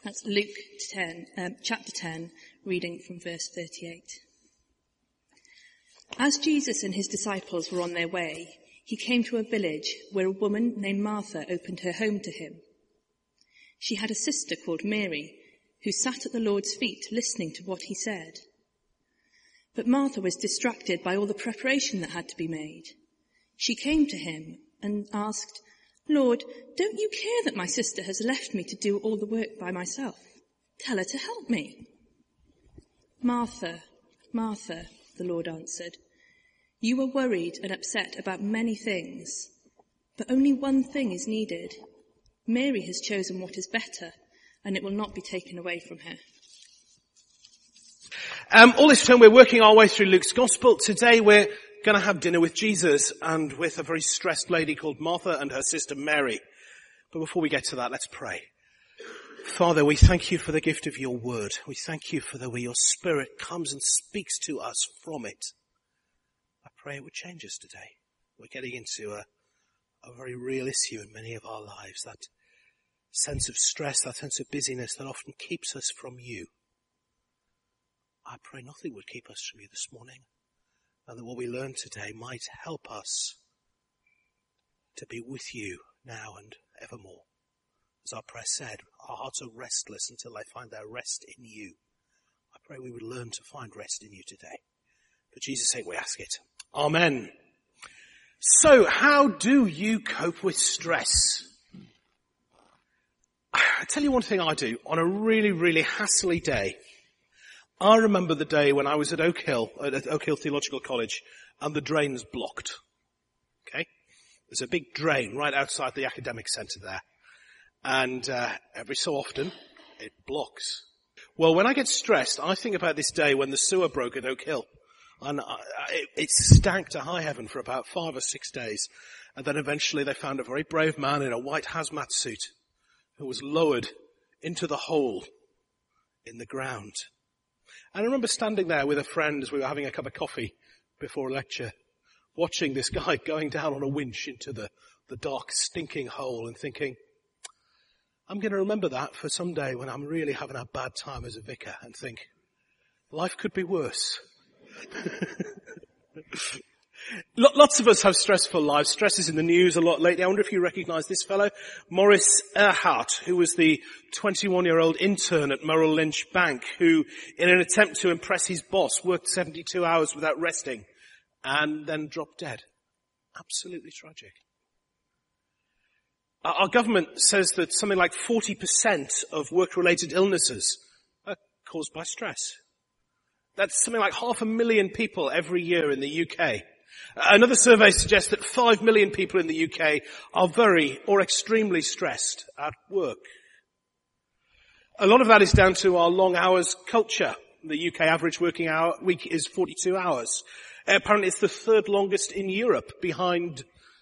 That's Luke 10, chapter 10, reading from verse 38. As Jesus and his disciples were on their way, he came to a village where a woman named Martha opened her home to him. She had a sister called Mary, who sat at the Lord's feet listening to what he said. But Martha was distracted by all the preparation that had to be made. She came to him and asked, "Lord, don't you care that my sister has left me to do all the work by myself? Tell her to help me." "Martha, Martha," the Lord answered, "you are worried and upset about many things, but only one thing is needed. Mary has chosen what is better, and it will not be taken away from her." All this time we're working our way through Luke's Gospel. Today we're going to have dinner with Jesus and with a very stressed lady called Martha and her sister Mary. But before we get to that, let's pray. Father, we thank you for the gift of your word. We thank you for the way your Spirit comes and speaks to us from it. I pray it would change us today. We're getting into a very real issue in many of our lives, that sense of stress, that sense of busyness that often keeps us from you. I pray nothing would keep us from you this morning, and that what we learn today might help us to be with you now and evermore. As our prayer said, our hearts are restless until they find their rest in you. I pray we would learn to find rest in you today. For Jesus' sake we ask it. Amen. So, how do you cope with stress? I tell you one thing I do on a really, really hassly day. I remember the day when I was at Oak Hill Theological College, and the drain's blocked. Okay? There's a big drain right outside the academic centre there. And every so often, it blocks. Well, when I get stressed, I think about this day when the sewer broke at Oak Hill. And it stank to high heaven for about 5 or 6 days. And then eventually they found a very brave man in a white hazmat suit who was lowered into the hole in the ground. And I remember standing there with a friend as we were having a cup of coffee before a lecture, watching this guy going down on a winch into the dark, stinking hole and thinking, I'm going to remember that for some day when I'm really having a bad time as a vicar and think, life could be worse. Lots of us have stressful lives. Stress is in the news a lot lately. I wonder if you recognize this fellow, Maurice Earhart, who was the 21-year-old intern at Merrill Lynch Bank, who, in an attempt to impress his boss, worked 72 hours without resting and then dropped dead. Absolutely tragic. Our government says that something like 40% of work-related illnesses are caused by stress. That's something like 500,000 people every year in the UK. Another survey suggests that 5 million people in the UK are very or extremely stressed at work. A lot of that is down to our long hours culture. The UK average working hour week is 42 hours. Apparently it's the third longest in Europe, behind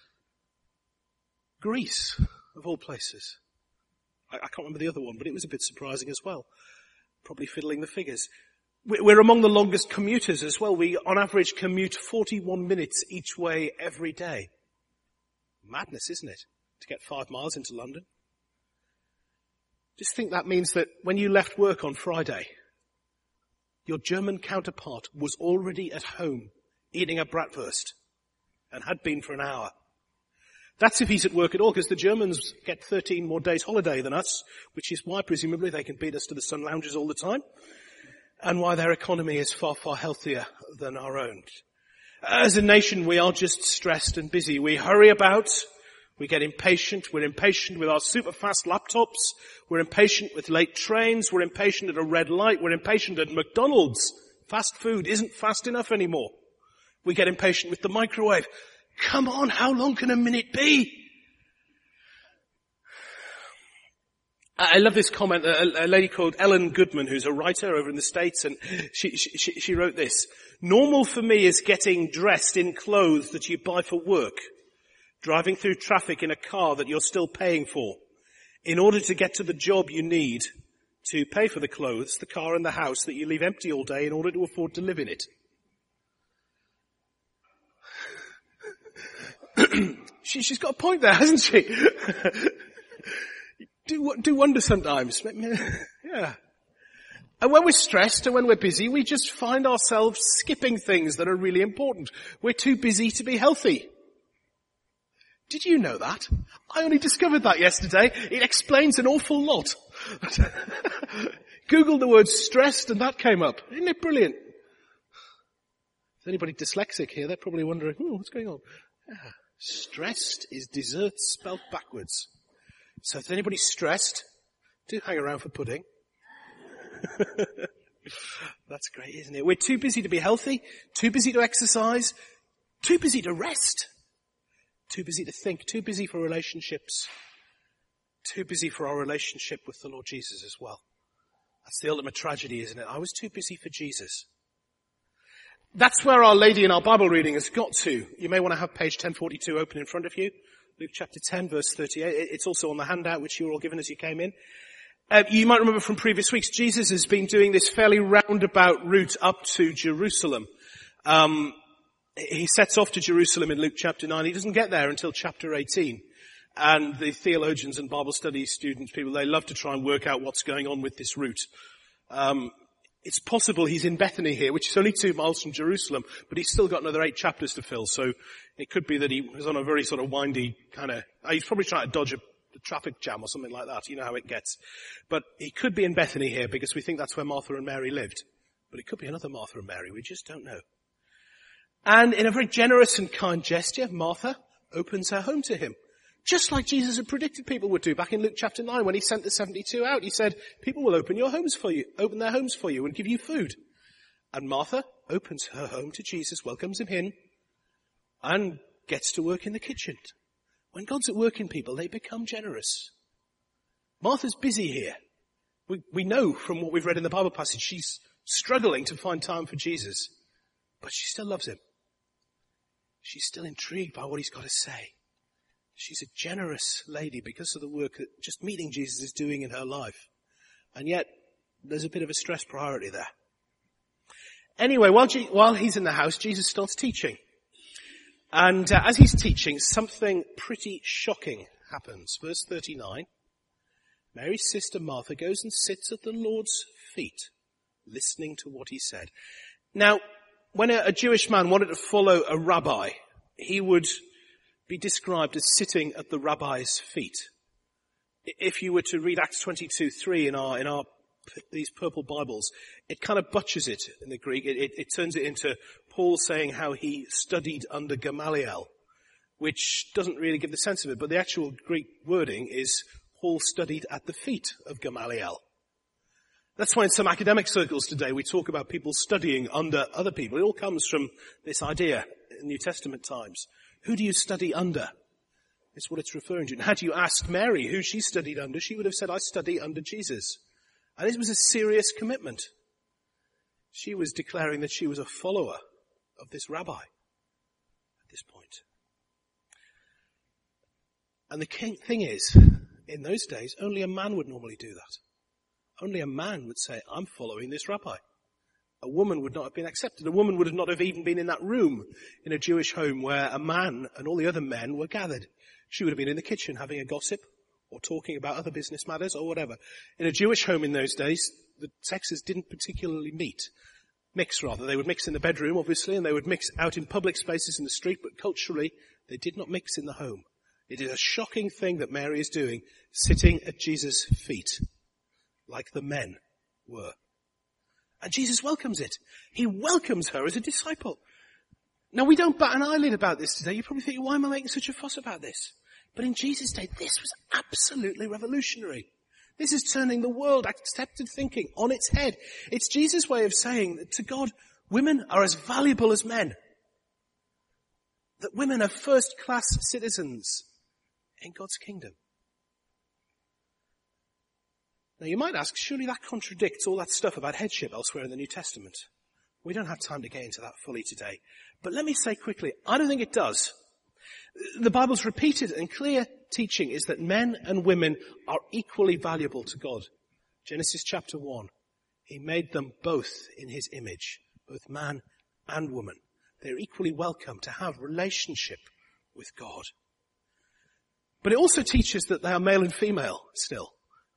Greece, of all places. I can't remember the other one, but it was a bit surprising as well. Probably fiddling the figures. We're among the longest commuters as well. We, on average, commute 41 minutes each way every day. Madness, isn't it? To get 5 miles into London. Just think that means that when you left work on Friday, your German counterpart was already at home eating a bratwurst and had been for an hour. That's if he's at work at all, because the Germans get 13 more days holiday than us, which is why presumably they can beat us to the sun lounges all the time. And why their economy is far, far healthier than our own. As a nation, we are just stressed and busy. We hurry about. We get impatient. We're impatient with our super fast laptops. We're impatient with late trains. We're impatient at a red light. We're impatient at McDonald's. Fast food isn't fast enough anymore. We get impatient with the microwave. Come on, how long can a minute be? I love this comment, a lady called Ellen Goodman, who's a writer over in the States, and she wrote this. Normal for me is getting dressed in clothes that you buy for work, driving through traffic in a car that you're still paying for, in order to get to the job you need to pay for the clothes, the car and the house that you leave empty all day in order to afford to live in it. She's got a point there, hasn't she? Do wonder sometimes. Yeah. And when we're stressed and when we're busy, we just find ourselves skipping things that are really important. We're too busy to be healthy. Did you know that? I only discovered that yesterday. It explains an awful lot. Googled the word stressed and that came up. Isn't it brilliant? Is anybody dyslexic here? They're probably wondering, what's going on? Yeah. Stressed is dessert spelt backwards. So if anybody's stressed, do hang around for pudding. That's great, isn't it? We're too busy to be healthy, too busy to exercise, too busy to rest, too busy to think, too busy for relationships, too busy for our relationship with the Lord Jesus as well. That's the ultimate tragedy, isn't it? I was too busy for Jesus. That's where Our Lady in our Bible reading has got to. You may want to have page 1042 open in front of you. Luke chapter 10, verse 38. It's also on the handout which you were all given as you came in. You might remember from previous weeks, Jesus has been doing this fairly roundabout route up to Jerusalem. He sets off to Jerusalem in Luke chapter 9. He doesn't get there until chapter 18. And the theologians and Bible study students, people, they love to try and work out what's going on with this route. It's possible he's in Bethany here, which is only 2 miles from Jerusalem, but he's still got another 8 chapters to fill. So it could be that he was on a very sort of windy kind of, he's probably trying to dodge a traffic jam or something like that. You know how it gets. But he could be in Bethany here because we think that's where Martha and Mary lived. But it could be another Martha and Mary. We just don't know. And in a very generous and kind gesture, Martha opens her home to him. Just like Jesus had predicted people would do back in Luke chapter 9 when he sent the 72 out. He said, people will open their homes for you and give you food. And Martha opens her home to Jesus, welcomes him in, and gets to work in the kitchen. When God's at work in people, they become generous. Martha's busy here. We know from what we've read in the Bible passage, she's struggling to find time for Jesus. But she still loves him. She's still intrigued by what he's got to say. She's a generous lady because of the work that just meeting Jesus is doing in her life. And yet, there's a bit of a stress priority there. Anyway, while he's in the house, Jesus starts teaching. And as he's teaching, something pretty shocking happens. Verse 39, Mary's sister Martha goes and sits at the Lord's feet, listening to what he said. Now, when a Jewish man wanted to follow a rabbi, he would be described as sitting at the rabbi's feet. If you were to read Acts 22:3 in our these purple Bibles, it kind of butchers it in the Greek. It turns it into Paul saying how he studied under Gamaliel, which doesn't really give the sense of it, but the actual Greek wording is Paul studied at the feet of Gamaliel. That's why in some academic circles today we talk about people studying under other people. It all comes from this idea in New Testament times. Who do you study under? It's what it's referring to. And had you asked Mary who she studied under, she would have said, I study under Jesus. And it was a serious commitment. She was declaring that she was a follower of this rabbi at this point. And the thing is, in those days, only a man would normally do that. Only a man would say, I'm following this rabbi. A woman would not have been accepted. A woman would not have even been in that room in a Jewish home where a man and all the other men were gathered. She would have been in the kitchen having a gossip or talking about other business matters or whatever. In a Jewish home in those days, the sexes didn't particularly mix rather. They would mix in the bedroom, obviously, and they would mix out in public spaces in the street, but culturally, they did not mix in the home. It is a shocking thing that Mary is doing, sitting at Jesus' feet, like the men were. And Jesus welcomes it. He welcomes her as a disciple. Now, we don't bat an eyelid about this today. You probably think, why am I making such a fuss about this? But in Jesus' day, this was absolutely revolutionary. This is turning the world, accepted thinking, on its head. It's Jesus' way of saying that to God, women are as valuable as men. That women are first-class citizens in God's kingdom. Now you might ask, surely that contradicts all that stuff about headship elsewhere in the New Testament. We don't have time to get into that fully today. But let me say quickly, I don't think it does. The Bible's repeated and clear teaching is that men and women are equally valuable to God. Genesis chapter 1. He made them both in his image, both man and woman. They're equally welcome to have relationship with God. But it also teaches that they are male and female still.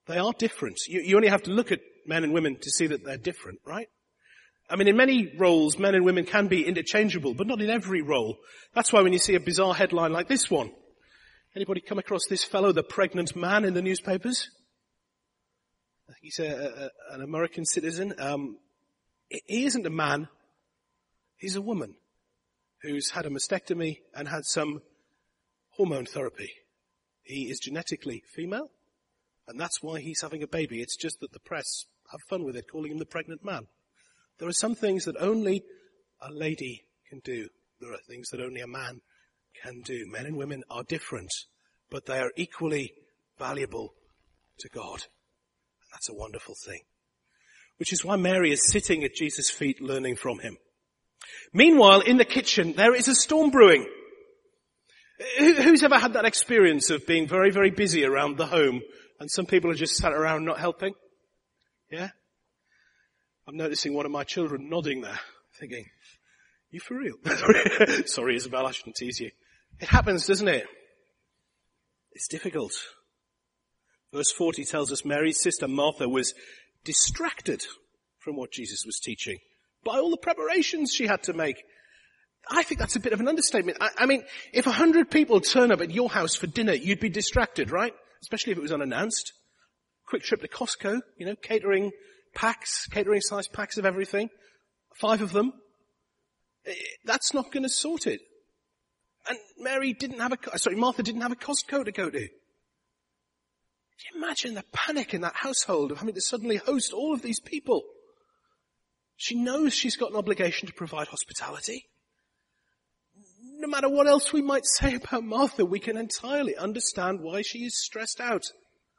They are different. You only have to look at men and women to see that they're different, right? I mean, in many roles, men and women can be interchangeable, but not in every role. That's why when you see a bizarre headline like this one, anybody come across this fellow, the pregnant man, in the newspapers? I think he's an American citizen. He isn't a man. He's a woman who's had a mastectomy and had some hormone therapy. He is genetically female, and that's why he's having a baby. It's just that the press have fun with it, calling him the pregnant man. There are some things that only a lady can do. There are things that only a man can do. Men and women are different, but they are equally valuable to God. And that's a wonderful thing. Which is why Mary is sitting at Jesus' feet learning from him. Meanwhile, in the kitchen, there is a storm brewing. Who's ever had that experience of being very, very busy around the home and some people are just sat around not helping? Yeah? I'm noticing one of my children nodding there, thinking, you for real? Sorry, Isabel, I shouldn't tease you. It happens, doesn't it? It's difficult. Verse 40 tells us Mary's sister Martha was distracted from what Jesus was teaching by all the preparations she had to make. I think that's a bit of an understatement. I mean, if 100 people turn up at your house for dinner, you'd be distracted, right? Especially if it was unannounced. Quick trip to Costco, catering size packs of everything. 5 of them. That's not going to sort it. And Martha didn't have a Costco to go to. Can you imagine the panic in that household of having to suddenly host all of these people? She knows she's got an obligation to provide hospitality. No matter what else we might say about Martha, we can entirely understand why she is stressed out.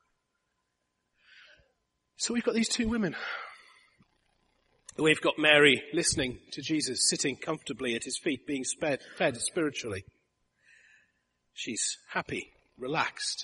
So we've got these 2 women. We've got Mary listening to Jesus, sitting comfortably at his feet, being fed spiritually. She's happy, relaxed.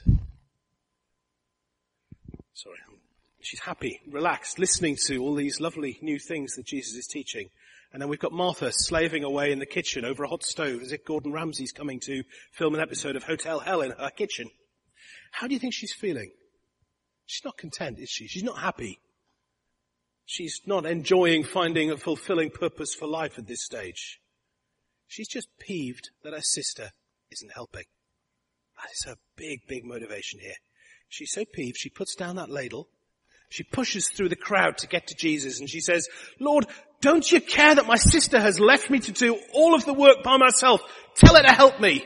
She's happy, relaxed, listening to all these lovely new things that Jesus is teaching. And then we've got Martha slaving away in the kitchen over a hot stove as if Gordon Ramsay's coming to film an episode of Hotel Hell in her kitchen. How do you think she's feeling? She's not content, is she? She's not happy. She's not enjoying finding a fulfilling purpose for life at this stage. She's just peeved that her sister isn't helping. That is her big, big motivation here. She's so peeved, she puts down that ladle. She pushes through the crowd to get to Jesus and she says, Lord, don't you care that my sister has left me to do all of the work by myself? Tell her to help me.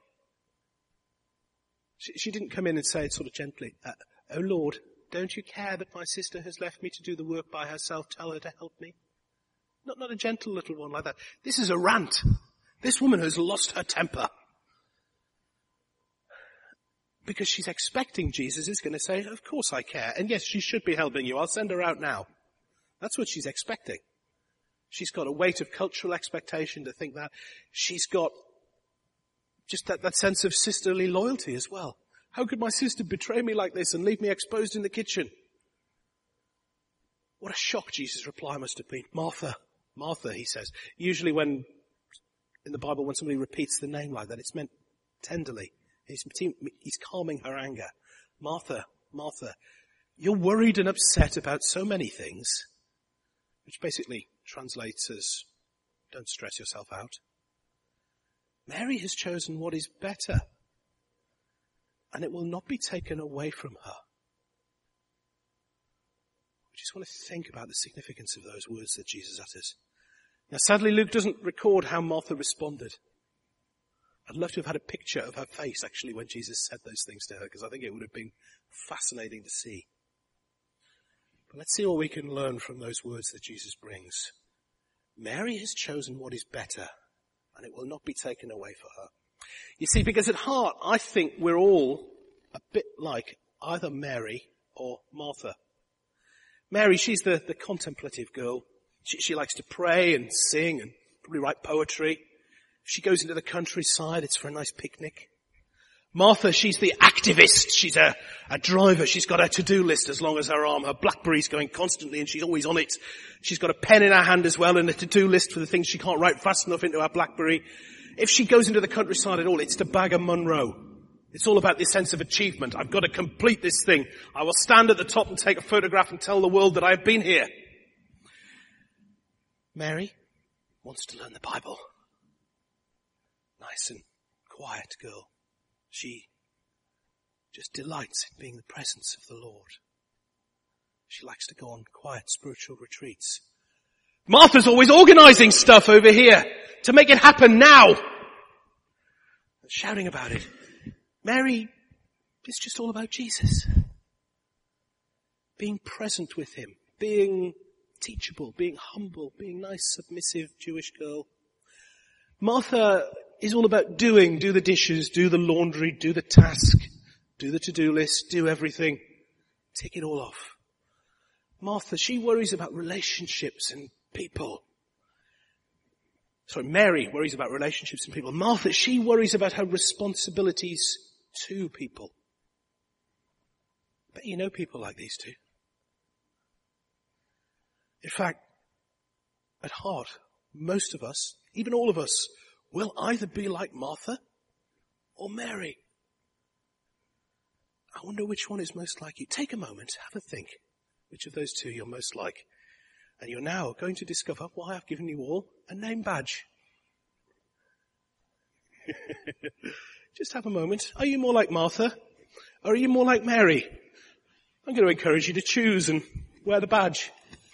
She didn't come in and say it sort of gently, oh Lord, don't you care that my sister has left me to do the work by herself? Tell her to help me. Not a gentle little one like that. This is a rant. This woman has lost her temper. Because she's expecting Jesus is going to say, of course I care. And yes, she should be helping you. I'll send her out now. That's what she's expecting. She's got a weight of cultural expectation to think that. She's got just that sense of sisterly loyalty as well. How could my sister betray me like this and leave me exposed in the kitchen? What a shock Jesus' reply must have been. Martha, Martha, he says. Usually in the Bible, when somebody repeats the name like that, it's meant tenderly. He's calming her anger. Martha, Martha, you're worried and upset about so many things, which basically translates as, don't stress yourself out. Mary has chosen what is better, and it will not be taken away from her. We just want to think about the significance of those words that Jesus utters. Now, sadly, Luke doesn't record how Martha responded. I'd love to have had a picture of her face, actually, when Jesus said those things to her, because I think it would have been fascinating to see. But let's see what we can learn from those words that Jesus brings. Mary has chosen what is better, and it will not be taken away for her. You see, because at heart, I think we're all a bit like either Mary or Martha. Mary, she's the contemplative girl. She likes to pray and sing and probably write poetry. If she goes into the countryside, it's for a nice picnic. Martha, she's the activist. She's a driver. She's got a to-do list as long as her arm. Her BlackBerry's going constantly and she's always on it. She's got a pen in her hand as well and a to-do list for the things she can't write fast enough into her BlackBerry. If she goes into the countryside at all, it's to bag a Munro. It's all about this sense of achievement. I've got to complete this thing. I will stand at the top and take a photograph and tell the world that I have been here. Mary wants to learn the Bible. Nice and quiet girl. She just delights in being in the presence of the Lord. She likes to go on quiet spiritual retreats. Martha's always organizing stuff over here to make it happen now. Shouting about it. Mary is just all about Jesus. Being present with him. Being teachable. Being humble. Being nice, submissive Jewish girl. Martha is all about doing. Do the dishes. Do the laundry. Do the task. Do the to-do list. Do everything. Tick it all off. Martha, she worries about relationships and people. Mary worries about relationships and people. Martha, she worries about her responsibilities to people. Bet you know people like these two. In fact, at heart, most of us, even all of us, will either be like Martha or Mary. I wonder which one is most like you. Take a moment, have a think. Which of those two you're most like. And you're now going to discover why I've given you all a name badge. Just have a moment. Are you more like Martha? Or are you more like Mary? I'm going to encourage you to choose and wear the badge.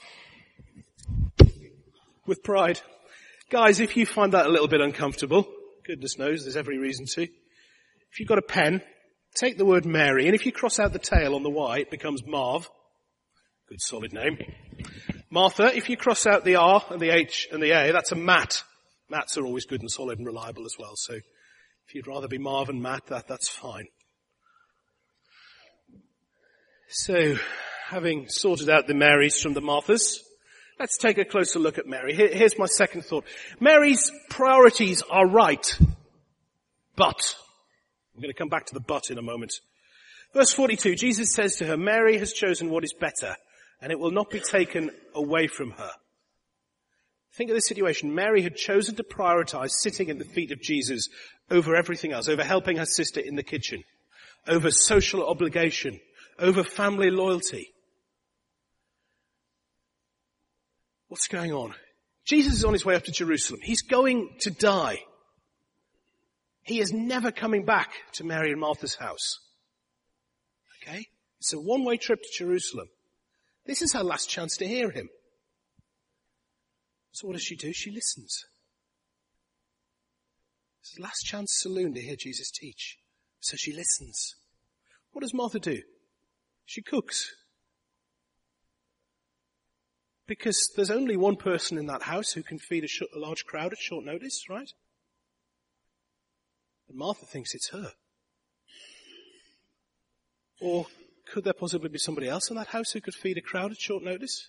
With pride. Guys, if you find that a little bit uncomfortable, goodness knows there's every reason to. If you've got a pen, take the word Mary, and if you cross out the tail on the Y, it becomes Marv. Good solid name. Martha, if you cross out the R and the H and the A, that's a Matt. Matts are always good and solid and reliable as well, so if you'd rather be Marv and Matt, that's fine. So, having sorted out the Marys from the Marthas, let's take a closer look at Mary. Here's my second thought. Mary's priorities are right, but, I'm going to come back to the but in a moment. Verse 42, Jesus says to her, Mary has chosen what is better, and it will not be taken away from her. Think of the situation. Mary had chosen to prioritize sitting at the feet of Jesus over everything else, over helping her sister in the kitchen, over social obligation, over family loyalty. What's going on? Jesus is on his way up to Jerusalem. He's going to die. He is never coming back to Mary and Martha's house. Okay? It's a one-way trip to Jerusalem. This is her last chance to hear him. So what does she do? She listens. It's the last chance saloon to hear Jesus teach. So she listens. What does Martha do? She cooks. Because there's only one person in that house who can feed a large crowd at short notice, right? And Martha thinks it's her. Or could there possibly be somebody else in that house who could feed a crowd at short notice?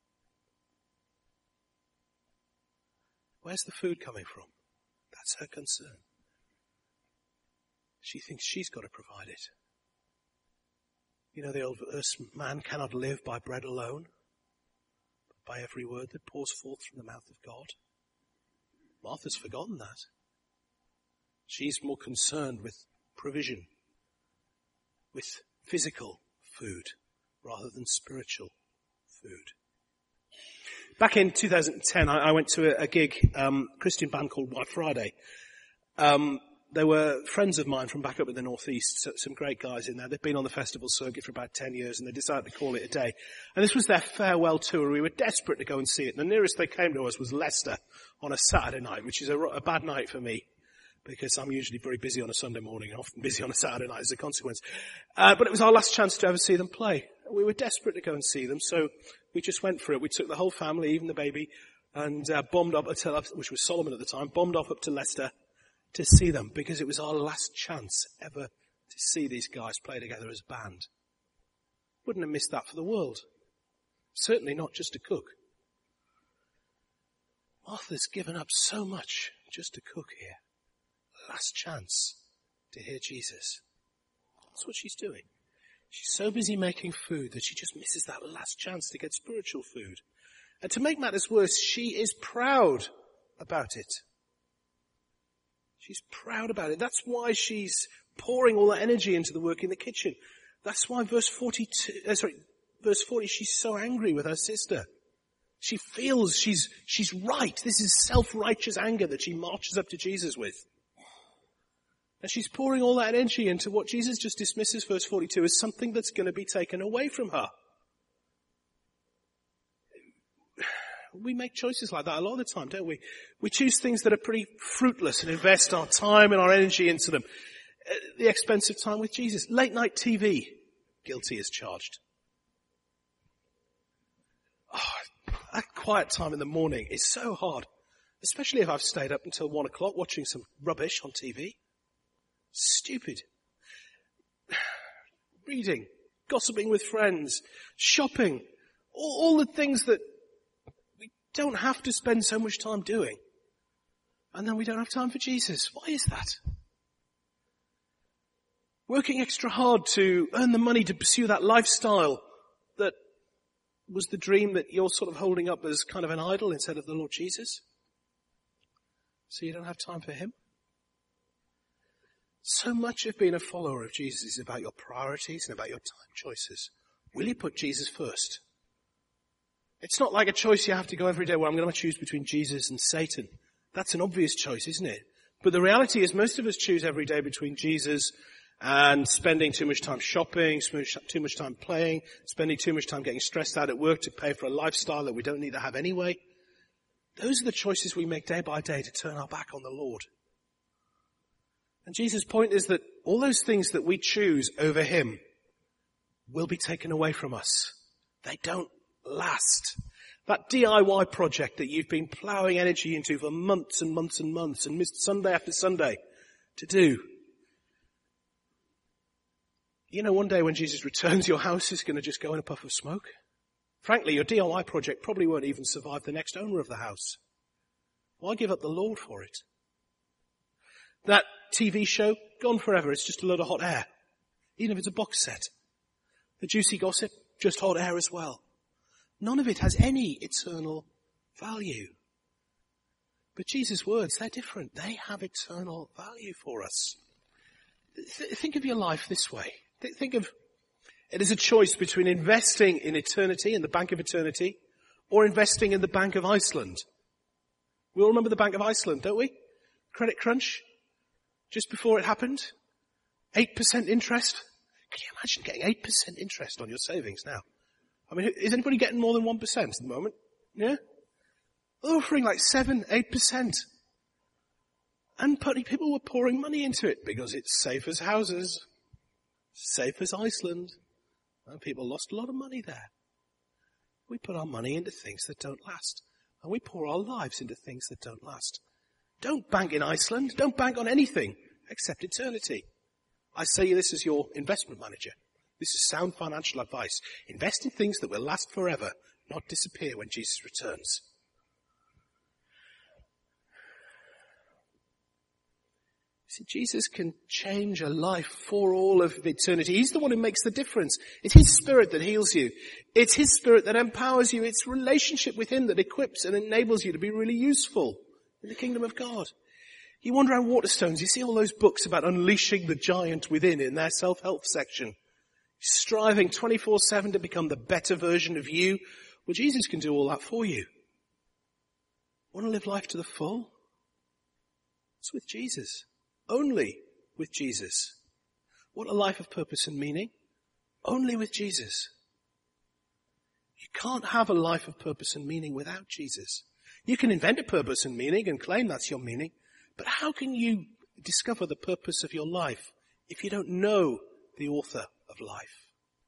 Where's the food coming from? That's her concern. She thinks she's got to provide it. You know the old verse, man cannot live by bread alone, but by every word that pours forth from the mouth of God. Martha's forgotten that. She's more concerned with provision, with physical food, rather than spiritual food. Back in 2010, I went to a gig, Christian band called White Friday. They were friends of mine from back up in the northeast, some great guys in there. They've been on the festival circuit for about 10 years and they decided to call it a day. And this was their farewell tour. We were desperate to go and see it. And the nearest they came to us was Leicester on a Saturday night, which is a bad night for me because I'm usually very busy on a Sunday morning and often busy on a Saturday night as a consequence. But it was our last chance to ever see them play. We were desperate to go and see them, so we just went for it. We took the whole family, even the baby, and bombed up, which was Solomon at the time, bombed off up to Leicester to see them because it was our last chance ever to see these guys play together as a band. Wouldn't have missed that for the world. Certainly not just to cook. Martha's given up so much just to cook here. Last chance to hear Jesus. That's what she's doing. She's so busy making food that she just misses that last chance to get spiritual food. And to make matters worse, she is proud about it. She's proud about it. That's why she's pouring all that energy into the work in the kitchen. That's why verse 40, she's so angry with her sister. She feels she's right. This is self-righteous anger that she marches up to Jesus with. And she's pouring all that energy into what Jesus just dismisses, verse 42, as something that's going to be taken away from her. We make choices like that a lot of the time, don't we? We choose things that are pretty fruitless and invest our time and our energy into them. At the expense of time with Jesus. Late night TV, guilty as charged. Oh, that quiet time in the morning is so hard. Especially if I've stayed up until 1 o'clock watching some rubbish on TV. Stupid. Reading, gossiping with friends, shopping, all the things that we don't have to spend so much time doing. And then we don't have time for Jesus. Why is that? Working extra hard to earn the money to pursue that lifestyle that was the dream that you're sort of holding up as kind of an idol instead of the Lord Jesus. So you don't have time for him. So much of being a follower of Jesus is about your priorities and about your time choices. Will you put Jesus first? It's not like a choice you have to go every day where I'm going to choose between Jesus and Satan. That's an obvious choice, isn't it? But the reality is most of us choose every day between Jesus and spending too much time shopping, too much time playing, spending too much time getting stressed out at work to pay for a lifestyle that we don't need to have anyway. Those are the choices we make day by day to turn our back on the Lord. And Jesus' point is that all those things that we choose over him will be taken away from us. They don't last. That DIY project that you've been plowing energy into for months and months and months and missed Sunday after Sunday to do. You know, one day when Jesus returns, your house is going to just go in a puff of smoke. Frankly, your DIY project probably won't even survive the next owner of the house. Why give up the Lord for it? That TV show, gone forever. It's just a load of hot air. Even if it's a box set. The juicy gossip, just hot air as well. None of it has any eternal value. But Jesus' words, they're different. They have eternal value for us. Think of your life this way. Think of it as a choice between investing in eternity, in the Bank of Eternity, or investing in the Bank of Iceland. We all remember the Bank of Iceland, don't we? Credit crunch. Just before it happened. 8% interest. Can you imagine getting 8% interest on your savings now? I mean, is anybody getting more than 1% at the moment? Yeah? They're offering like 7, 8%. And people were pouring money into it because it's safe as houses. Safe as Iceland. And people lost a lot of money there. We put our money into things that don't last. And we pour our lives into things that don't last. Don't bank in Iceland. Don't bank on anything except eternity. I say this as your investment manager. This is sound financial advice. Invest in things that will last forever, not disappear when Jesus returns. See, Jesus can change a life for all of eternity. He's the one who makes the difference. It's his Spirit that heals you. It's his Spirit that empowers you. It's relationship with him that equips and enables you to be really useful in the kingdom of God. You wander around Waterstones, you see all those books about unleashing the giant within in their self-help section. Striving 24/7 to become the better version of you. Well, Jesus can do all that for you. Want to live life to the full? It's with Jesus. Only with Jesus. What a life of purpose and meaning. Only with Jesus. You can't have a life of purpose and meaning without Jesus. You can invent a purpose and meaning and claim that's your meaning, but how can you discover the purpose of your life if you don't know the author of life?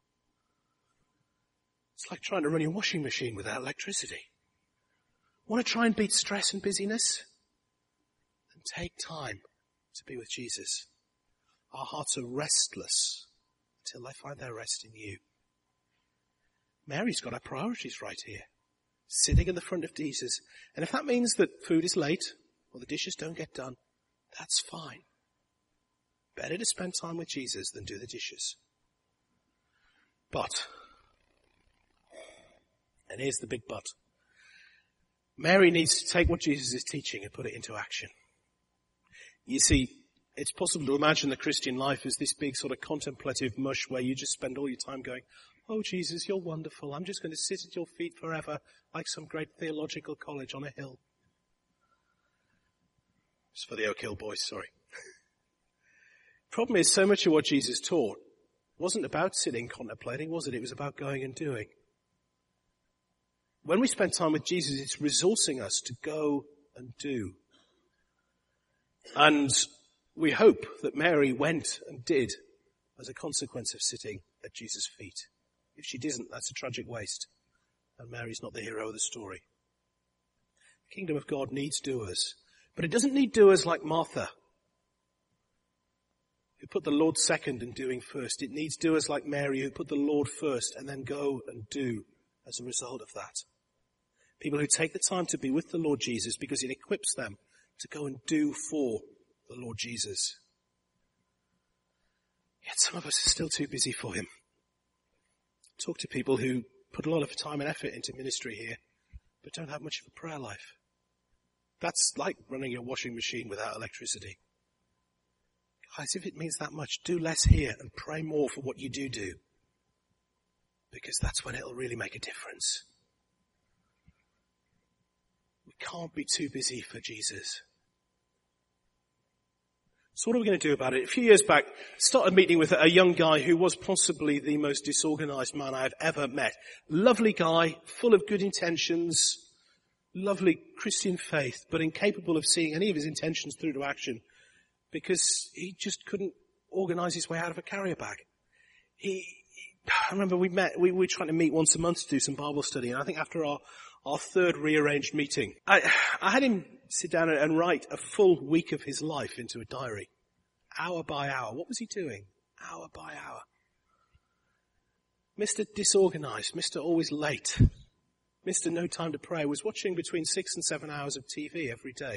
It's like trying to run your washing machine without electricity. Want to try and beat stress and busyness? Then take time to be with Jesus. Our hearts are restless until they find their rest in you. Mary's got her priorities right here. Sitting in the front of Jesus. And if that means that food is late or the dishes don't get done, that's fine. Better to spend time with Jesus than do the dishes. But, and here's the big but, Mary needs to take what Jesus is teaching and put it into action. You see, It's possible to imagine the Christian life as this big sort of contemplative mush where you just spend all your time going, oh Jesus, you're wonderful. I'm just going to sit at your feet forever like some great theological college on a hill. It's for the Oak Hill boys, sorry. Problem is, so much of what Jesus taught wasn't about sitting contemplating, was it? It was about going and doing. When we spend time with Jesus, it's resourcing us to go and do. And we hope that Mary went and did as a consequence of sitting at Jesus' feet. If she didn't, that's a tragic waste. And Mary's not the hero of the story. The kingdom of God needs doers. But it doesn't need doers like Martha, who put the Lord second and doing first. It needs doers like Mary, who put the Lord first and then go and do as a result of that. People who take the time to be with the Lord Jesus because it equips them to go and do for the Lord Jesus. Yet some of us are still too busy for him. Talk to people who put a lot of time and effort into ministry here, but don't have much of a prayer life. That's like running your washing machine without electricity. Guys, if it means that much, do less here and pray more for what you do. Because that's when it'll really make a difference. We can't be too busy for Jesus. So what are we going to do about it? A few years back, I started meeting with a young guy who was possibly the most disorganized man I've ever met. Lovely guy, full of good intentions, lovely Christian faith, but incapable of seeing any of his intentions through to action because he just couldn't organize his way out of a carrier bag. I remember we were trying to meet once a month to do some Bible study, and I think after our third rearranged meeting, I had him sit down and write a full week of his life into a diary. Hour by hour. What was he doing? Hour by hour. Mr. Disorganized, Mr. Always late, Mr. No Time to Pray was watching between 6 and 7 hours of TV every day.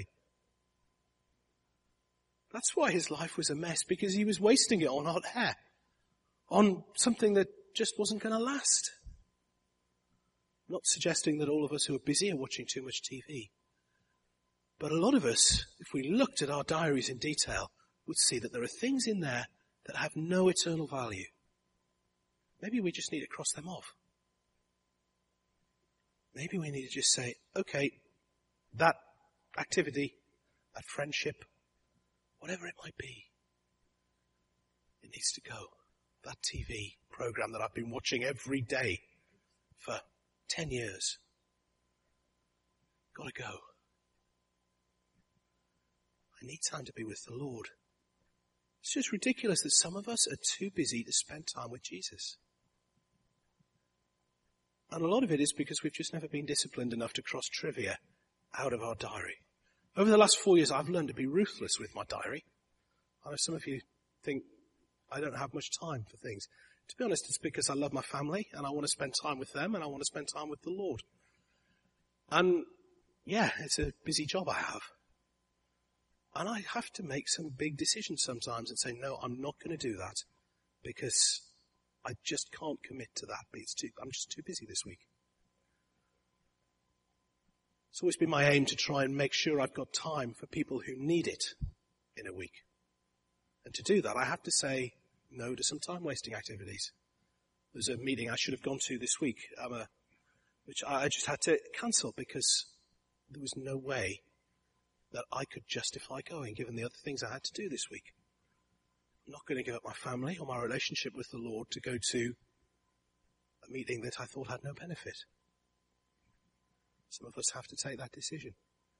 That's why his life was a mess, because he was wasting it on hot air, on something that just wasn't going to last. Not suggesting that all of us who are busy are watching too much TV. But a lot of us, if we looked at our diaries in detail, would see that there are things in there that have no eternal value. Maybe we just need to cross them off. Maybe we need to just say, okay, that activity, that friendship, whatever it might be, it needs to go. That TV program that I've been watching every day for 10 years, gotta go. I need time to be with the Lord. It's just ridiculous that some of us are too busy to spend time with Jesus. And a lot of it is because we've just never been disciplined enough to cross trivia out of our diary. Over the last 4 years, I've learned to be ruthless with my diary. I know some of you think I don't have much time for things. To be honest, it's because I love my family and I want to spend time with them and I want to spend time with the Lord. And yeah, it's a busy job I have. And I have to make some big decisions sometimes and say, no, I'm not going to do that because I just can't commit to that. I'm just too busy this week. It's always been my aim to try and make sure I've got time for people who need it in a week. And to do that, I have to say no to some time-wasting activities. There's a meeting I should have gone to this week, which I just had to cancel because there was no way that I could justify going, given the other things I had to do this week. I'm not going to give up my family or my relationship with the Lord to go to a meeting that I thought had no benefit. Some of us have to take that decision.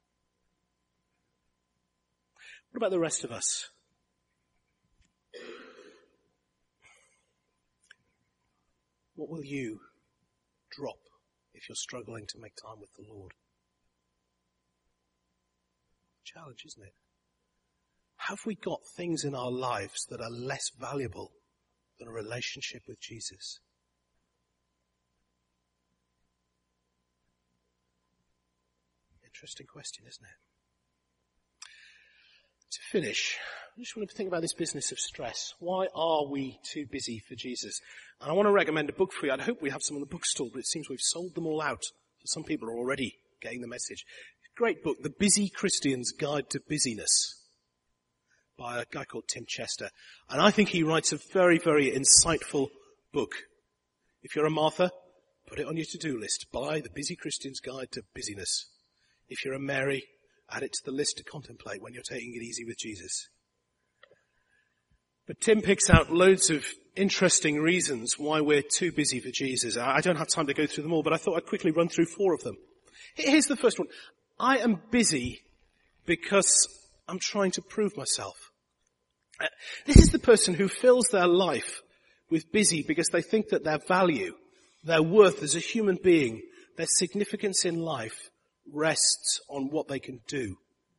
What about the rest of us? What will you drop if you're struggling to make time with the Lord? Challenge, isn't it? Have we got things in our lives that are less valuable than a relationship with Jesus? Interesting question, isn't it? To finish, I just want to think about this business of stress. Why are we too busy for Jesus? And I want to recommend a book for you. I'd hope we have some on the bookstall, but it seems we've sold them all out. So some people are already getting the message. Great book, The Busy Christian's Guide to Busyness, by a guy called Tim Chester. And I think he writes a very, very insightful book. If you're a Martha, put it on your to-do list. Buy The Busy Christian's Guide to Busyness. If you're a Mary, add it to the list to contemplate when you're taking it easy with Jesus. But Tim picks out loads of interesting reasons why we're too busy for Jesus. I don't have time to go through them all, but I thought I'd quickly run through 4 of them. Here's the first one. I am busy because I'm trying to prove myself. This is the person who fills their life with busy because they think that their value, their worth as a human being, their significance in life rests on what they can do.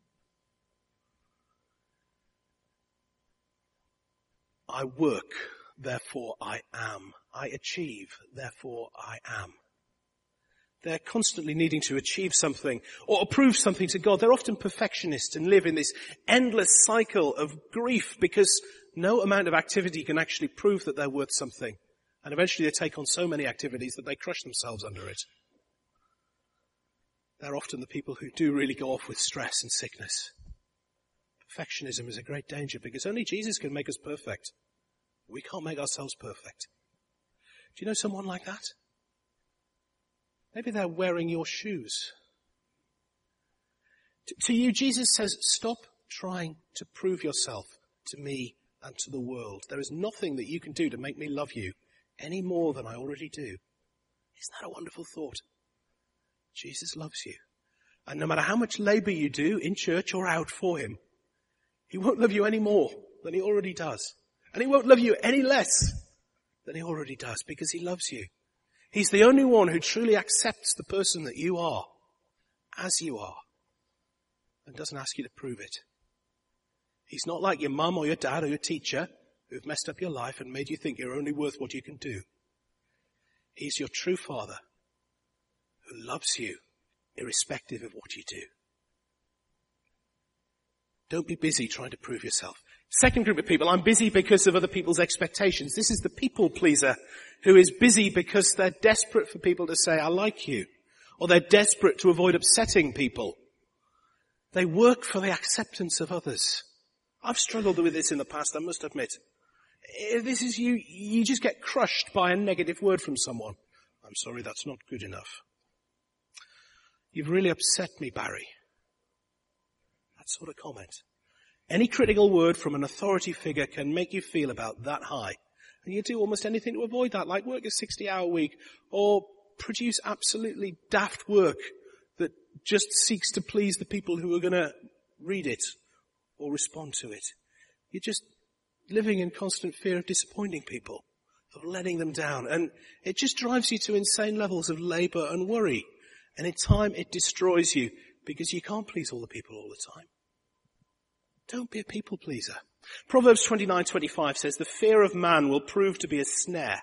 I work, therefore I am. I achieve, therefore I am. They're constantly needing to achieve something or prove something to God. They're often perfectionists and live in this endless cycle of grief because no amount of activity can actually prove that they're worth something. And eventually they take on so many activities that they crush themselves under it. They're often the people who do really go off with stress and sickness. Perfectionism is a great danger because only Jesus can make us perfect. We can't make ourselves perfect. Do you know someone like that? Maybe they're wearing your shoes. To you, Jesus says, stop trying to prove yourself to me and to the world. There is nothing that you can do to make me love you any more than I already do. Isn't that a wonderful thought? Jesus loves you. And no matter how much labor you do in church or out for him, he won't love you any more than he already does. And he won't love you any less than he already does because he loves you. He's the only one who truly accepts the person that you are, as you are, and doesn't ask you to prove it. He's not like your mum or your dad or your teacher who've messed up your life and made you think you're only worth what you can do. He's your true Father who loves you irrespective of what you do. Don't be busy trying to prove yourself. Second group of people, I'm busy because of other people's expectations. This is the people pleaser who is busy because they're desperate for people to say, I like you. Or they're desperate to avoid upsetting people. They work for the acceptance of others. I've struggled with this in the past, I must admit. If this is you just get crushed by a negative word from someone. I'm sorry, that's not good enough. You've really upset me, Barry. That sort of comment. Any critical word from an authority figure can make you feel about that high. And you do almost anything to avoid that, like work a 60-hour week or produce absolutely daft work that just seeks to please the people who are going to read it or respond to it. You're just living in constant fear of disappointing people, of letting them down. And it just drives you to insane levels of labor and worry. And in time, it destroys you because you can't please all the people all the time. Don't be a people pleaser. Proverbs 29:25 says, the fear of man will prove to be a snare.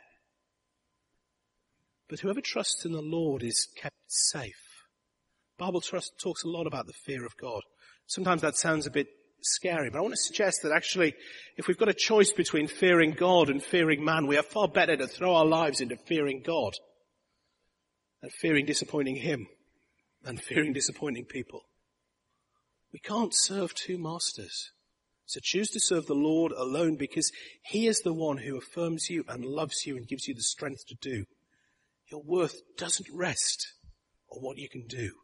But whoever trusts in the Lord is kept safe. Bible talks a lot about the fear of God. Sometimes that sounds a bit scary, but I want to suggest that actually, if we've got a choice between fearing God and fearing man, we are far better to throw our lives into fearing God and fearing disappointing him than fearing disappointing people. We can't serve two masters. So choose to serve the Lord alone because he is the one who affirms you and loves you and gives you the strength to do. Your worth doesn't rest on what you can do.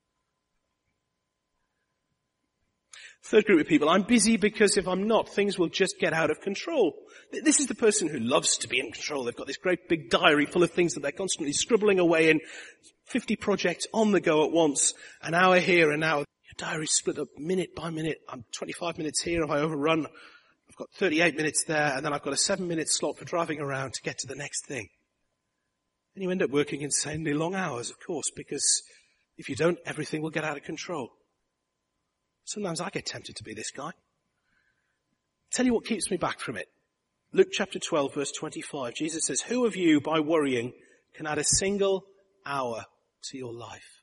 Third group of people, I'm busy because if I'm not, things will just get out of control. This is the person who loves to be in control. They've got this great big diary full of things that they're constantly scribbling away in, 50 projects on the go at once, an hour here, an hour. Your diary's split up minute by minute. I'm 25 minutes here. If I overrun, I've got 38 minutes there, and then I've got a 7-minute slot for driving around to get to the next thing. And you end up working insanely long hours, of course, because if you don't, everything will get out of control. Sometimes I get tempted to be this guy. Tell you what keeps me back from it. Luke chapter 12, verse 25. Jesus says, who of you, by worrying, can add a single hour to your life?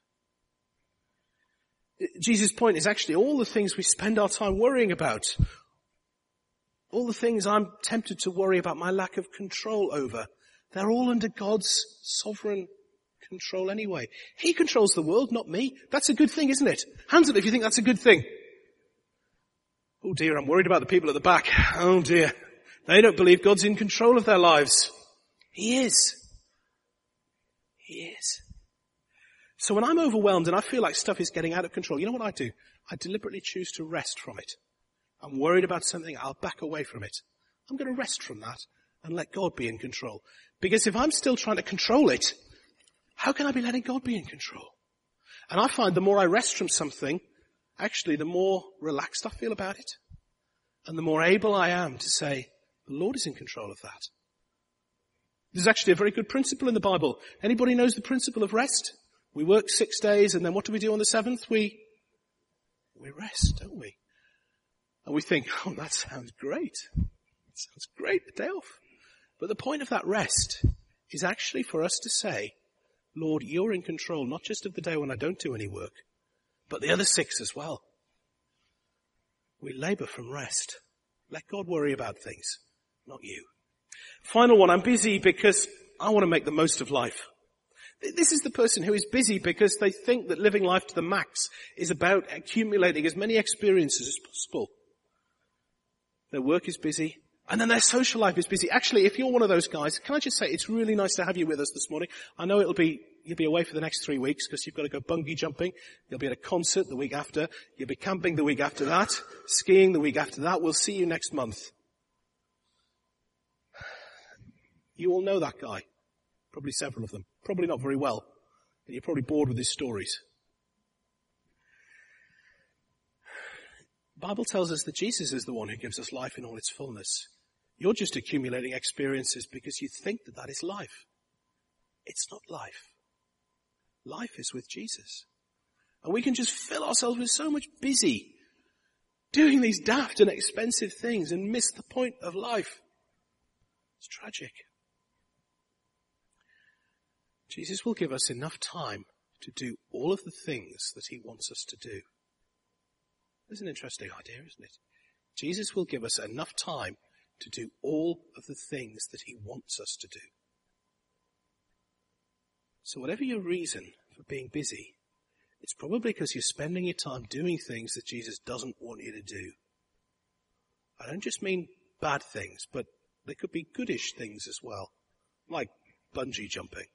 Jesus' point is actually all the things we spend our time worrying about, all the things I'm tempted to worry about my lack of control over, they're all under God's sovereign control anyway. He controls the world, not me. That's a good thing, isn't it? Hands up if you think that's a good thing. Oh dear, I'm worried about the people at the back. Oh dear. They don't believe God's in control of their lives. He is. He is. So when I'm overwhelmed and I feel like stuff is getting out of control, you know what I do? I deliberately choose to rest from it. I'm worried about something, I'll back away from it. I'm going to rest from that and let God be in control. Because if I'm still trying to control it, how can I be letting God be in control? And I find the more I rest from something, actually the more relaxed I feel about it. And the more able I am to say, the Lord is in control of that. There's actually a very good principle in the Bible. Anybody knows the principle of rest? We work 6 days and then what do we do on the 7th? We rest, don't we? And we think, oh, that sounds great. It sounds great, a day off. But the point of that rest is actually for us to say, Lord, you're in control, not just of the day when I don't do any work, but the other 6 as well. We labor from rest. Let God worry about things, not you. Final one, I'm busy because I want to make the most of life. This is the person who is busy because they think that living life to the max is about accumulating as many experiences as possible. Their work is busy, and then their social life is busy. Actually, if you're one of those guys, can I just say it's really nice to have you with us this morning. I know you'll be away for the next 3 weeks because you've got to go bungee jumping. You'll be at a concert the week after. You'll be camping the week after that. Skiing the week after that. We'll see you next month. You all know that guy. Probably several of them. Probably not very well. But you're probably bored with his stories. The Bible tells us that Jesus is the one who gives us life in all its fullness. You're just accumulating experiences because you think that that is life. It's not life. Life is with Jesus. And we can just fill ourselves with so much busy doing these daft and expensive things and miss the point of life. It's tragic. Jesus will give us enough time to do all of the things that he wants us to do. That's an interesting idea, isn't it? Jesus will give us enough time to do all of the things that he wants us to do. So whatever your reason for being busy, it's probably because you're spending your time doing things that Jesus doesn't want you to do. I don't just mean bad things, but they could be goodish things as well, like bungee jumping.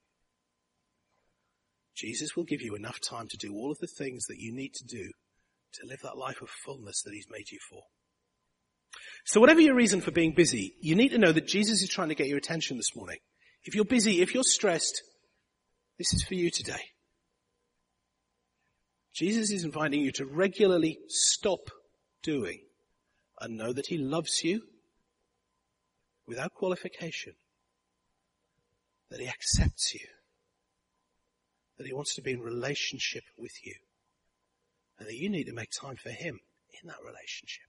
Jesus will give you enough time to do all of the things that you need to do to live that life of fullness that he's made you for. So whatever your reason for being busy, you need to know that Jesus is trying to get your attention this morning. If you're busy, if you're stressed, this is for you today. Jesus is inviting you to regularly stop doing and know that he loves you without qualification, that he accepts you, that he wants to be in relationship with you, and that you need to make time for him in that relationship.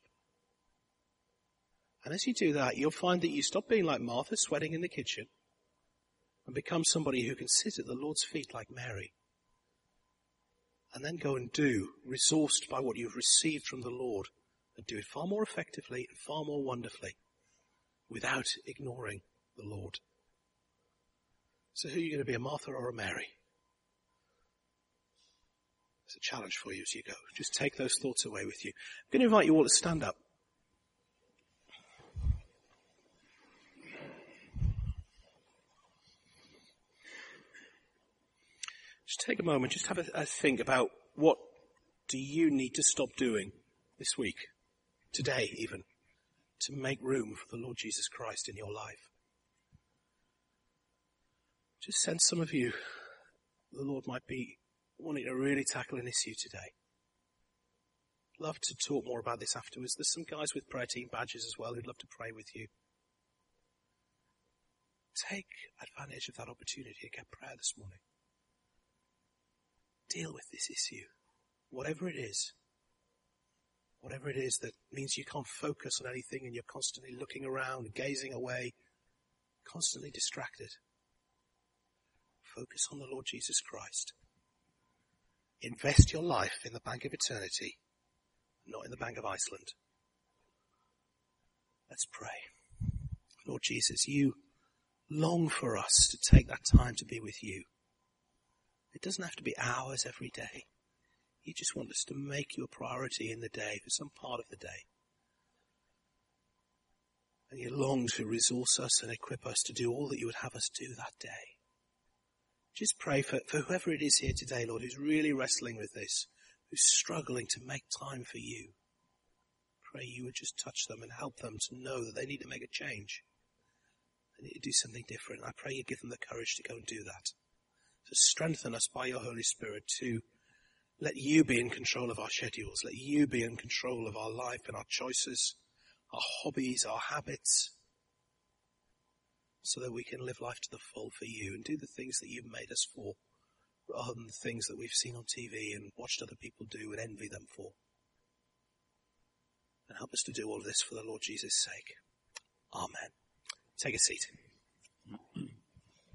And as you do that, you'll find that you stop being like Martha, sweating in the kitchen, and become somebody who can sit at the Lord's feet like Mary, and then go and do, resourced by what you've received from the Lord, and do it far more effectively and far more wonderfully, without ignoring the Lord. So who are you going to be, a Martha or a Mary? It's a challenge for you as you go. Just take those thoughts away with you. I'm going to invite you all to stand up. Just take a moment, just have a think about what do you need to stop doing this week, today even, to make room for the Lord Jesus Christ in your life. Just sense some of you, the Lord might be wanting to really tackle an issue today. Love to talk more about this afterwards. There's some guys with prayer team badges as well who'd love to pray with you. Take advantage of that opportunity to get prayer this morning. Deal with this issue, whatever it is that means you can't focus on anything and you're constantly looking around, gazing away, constantly distracted. Focus on the Lord Jesus Christ. Invest your life in the bank of eternity, not in the bank of Iceland. Let's pray. Lord Jesus, you long for us to take that time to be with you. It doesn't have to be hours every day. You just want us to make you a priority in the day, for some part of the day. And you long to resource us and equip us to do all that you would have us do that day. Just pray for whoever it is here today, Lord, who's really wrestling with this, who's struggling to make time for you. Pray you would just touch them and help them to know that they need to make a change. They need to do something different. I pray you give them the courage to go and do that. To strengthen us by your Holy Spirit to let you be in control of our schedules. Let you be in control of our life and our choices, our hobbies, our habits, so that we can live life to the full for you and do the things that you've made us for, rather than the things that we've seen on TV and watched other people do and envy them for. And help us to do all of this for the Lord Jesus' sake. Amen. Take a seat.